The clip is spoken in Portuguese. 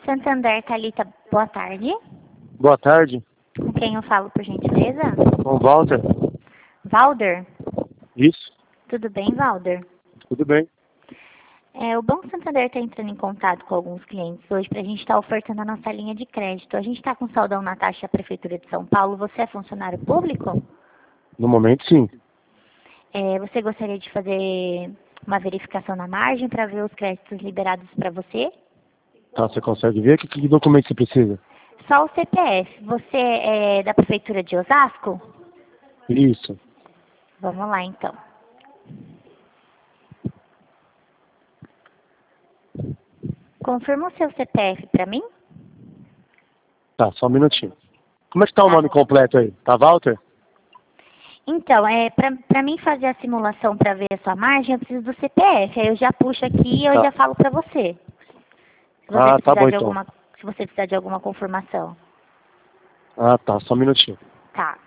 Santander, Thalita, boa tarde. Boa tarde. Com quem eu falo, por gentileza? Com o Walter. Valder? Isso. Tudo bem, Valder? Tudo bem. O Banco Santander está entrando em contato com alguns clientes hoje para a gente estar ofertando a nossa linha de crédito. A gente está com saldão na taxa da Prefeitura de São Paulo. Você é funcionário público? No momento, sim. Você gostaria de fazer uma verificação na margem para ver os créditos liberados para você? Tá, você consegue ver? Que documento você precisa? Só o CPF. Você é da Prefeitura de Osasco? Isso. Vamos lá, então. Confirma o seu CPF para mim? Tá, só um minutinho. Como é que tá o Tá. nome completo aí? Tá, Walter? Então, para mim fazer a simulação para ver a sua margem, eu preciso do CPF. Aí eu já puxo aqui e eu Tá. já falo para você. Se você Ah, tá precisar bom de então. se você precisar de alguma confirmação. Ah, tá, só um minutinho. Tá.